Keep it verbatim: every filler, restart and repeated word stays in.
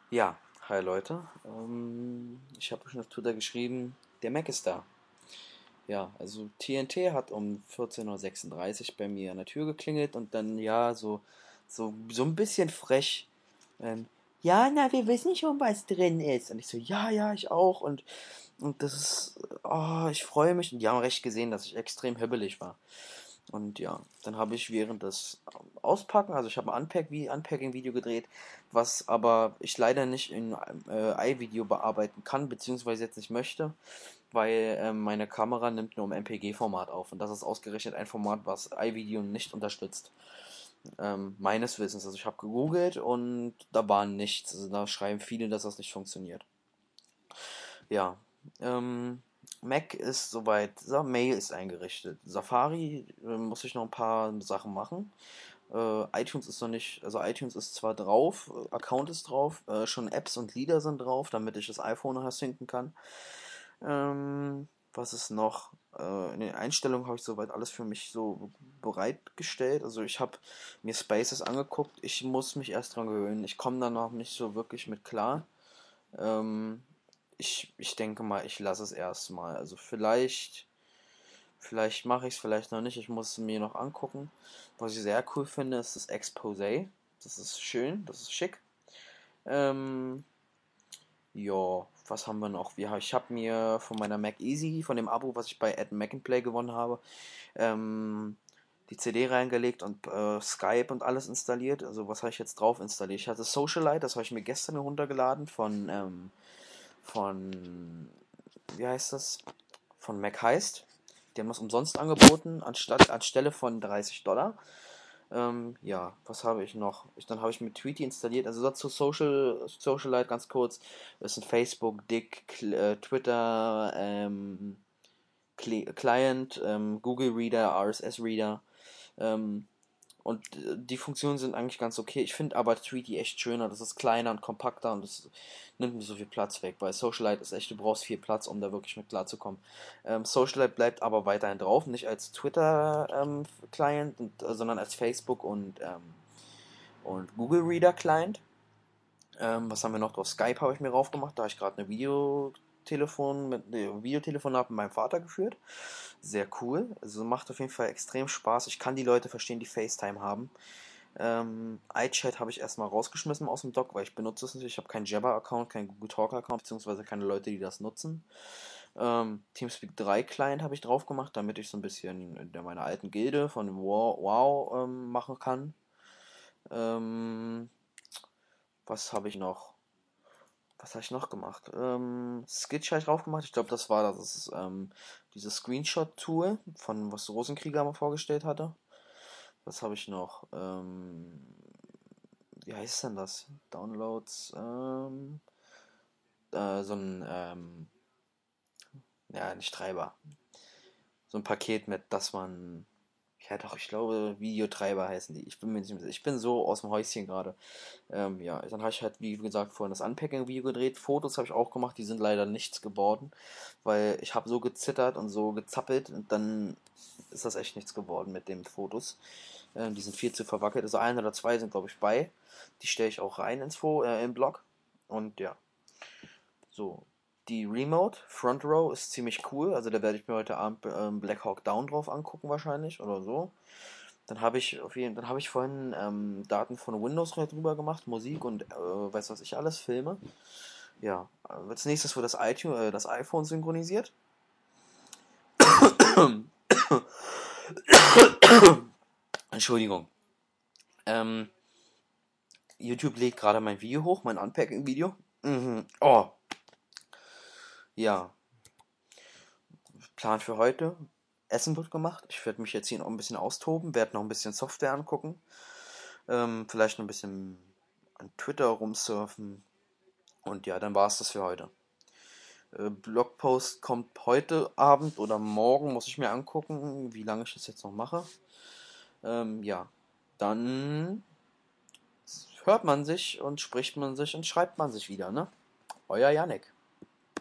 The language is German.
Ja, hi Leute. Ähm, ich habe schon auf Twitter geschrieben, der Mac ist da. Ja, also T N T hat um vierzehn Uhr sechsunddreißig bei mir an der Tür geklingelt und dann ja, so, so, so ein bisschen frech. Ähm, ja, na, wir wissen schon, was drin ist. Und ich so, ja, ja, ich auch. Und, und das ist, oh, ich freue mich. Und die haben recht gesehen, dass ich extrem hibbelig war. Und ja, dann habe ich während des Auspacken, also ich habe ein Unpack Unpacking-Video gedreht, was aber ich leider nicht in äh, iVideo bearbeiten kann, beziehungsweise jetzt nicht möchte, weil ähm, meine Kamera nimmt nur im M P G-Format auf. Und das ist ausgerechnet ein Format, was iVideo nicht unterstützt. Ähm, meines Wissens. Also ich habe gegoogelt und da war nichts. Also da schreiben viele, dass das nicht funktioniert. Ja, ähm, Mac ist soweit, so, Mail ist eingerichtet. Safari äh, muss ich noch ein paar Sachen machen. Äh, iTunes ist noch nicht, also iTunes ist zwar drauf, äh, Account ist drauf, äh, schon Apps und Lieder sind drauf, damit ich das iPhone nachher synken kann. Ähm, was ist noch? Äh, in den Einstellungen habe ich soweit alles für mich so bereitgestellt. Also ich habe mir Spaces angeguckt. Ich muss mich erst dran gewöhnen. Ich komme da noch nicht so wirklich mit klar. Ähm, ich, ich denke mal, ich lasse es erstmal. Also vielleicht, vielleicht mache ich es, vielleicht noch nicht. Ich muss es mir noch angucken. Was ich sehr cool finde, ist das Exposé. Das ist schön, das ist schick. Ähm, ja, was haben wir noch? Ja, ich habe mir von meiner Mac Easy, von dem Abo, was ich bei Ed Mac and Play gewonnen habe, ähm, die C D reingelegt und äh, Skype und alles installiert. Also was habe ich jetzt drauf installiert? Ich hatte Socialite, das habe ich mir gestern heruntergeladen von, ähm, von, wie heißt das? Von Mac Heist. Die haben das umsonst angeboten, anstatt, anstelle von dreißig Dollar. Ähm, ja, was habe ich noch? Ich, dann habe ich mit Tweety installiert. Also dazu Social, Socialite ganz kurz. Das sind Facebook, Dick, Cl äh, Twitter, ähm, Cli Client, ähm, Google Reader, R S S Reader. Ähm, und äh, die Funktionen sind eigentlich ganz okay. Ich finde aber Tweety echt schöner. Das ist kleiner und kompakter und das nimmt nicht so viel Platz weg. Weil Socialite ist echt, du brauchst viel Platz, um da wirklich mit klarzukommen. Ähm, Socialite bleibt aber weiterhin drauf, nicht als Twitter-Client, ähm, äh, sondern als Facebook und, ähm, und Google Reader Client. Ähm, was haben wir noch drauf? Skype habe ich mir drauf gemacht. Da habe ich gerade eine Videotelefon mit ne, Videotelefonat mit meinem Vater geführt. Sehr cool. Also macht auf jeden Fall extrem Spaß. Ich kann die Leute verstehen, die FaceTime haben. Ähm, iChat habe ich erstmal rausgeschmissen aus dem Dock, weil ich benutze es nicht. Ich habe keinen Jabber-Account, keinen Google Talk-Account, beziehungsweise keine Leute, die das nutzen. Ähm, Teamspeak drei Client habe ich drauf gemacht, damit ich so ein bisschen in meine alten Gilde von Wow, wow ähm, machen kann. Ähm, was habe ich noch? Was habe ich noch gemacht? Ähm, Skitch habe ich drauf gemacht. Ich glaube, das war das. Das ist, ähm, diese Screenshot-Tool, von was Rosenkrieger mal vorgestellt hatte. Was habe ich noch? Ähm, wie heißt denn das? Downloads, ähm, äh, so ein, ähm, ja, nicht Treiber. So ein Paket mit, dass man, ja doch, ich glaube, Videotreiber heißen die. Ich bin mir nicht sicher. Ich bin so aus dem Häuschen gerade. Ähm, ja, dann habe ich halt, wie gesagt, vorhin das Unpacking-Video gedreht. Fotos habe ich auch gemacht, die sind leider nichts geworden, weil ich habe so gezittert und so gezappelt und dann ist das echt nichts geworden mit den Fotos. Ähm, die sind viel zu verwackelt. Also ein oder zwei sind, glaube ich, bei. Die stelle ich auch rein ins Fo äh, im Blog. Und ja, so. Die Remote Front Row ist ziemlich cool. Also da werde ich mir heute Abend ähm, Black Hawk Down drauf angucken wahrscheinlich oder so. Dann habe ich auf jeden, dann habe ich vorhin ähm, Daten von Windows drüber gemacht, Musik und äh, weiß was ich alles, Filme. Ja, als nächstes wird das iTunes, äh, das iPhone synchronisiert. Entschuldigung. Ähm, YouTube lädt gerade mein Video hoch, mein Unpacking-Video. Mhm. Oh, ja. Plan für heute. Essen wird gemacht. Ich werde mich jetzt hier noch ein bisschen austoben, werde noch ein bisschen Software angucken. Ähm, vielleicht noch ein bisschen an Twitter rumsurfen. Und ja, dann war es das für heute. Äh, Blogpost kommt heute Abend oder morgen, muss ich mir angucken, wie lange ich das jetzt noch mache. Ähm, ja, dann hört man sich und spricht man sich und schreibt man sich wieder, ne? Euer Yannick.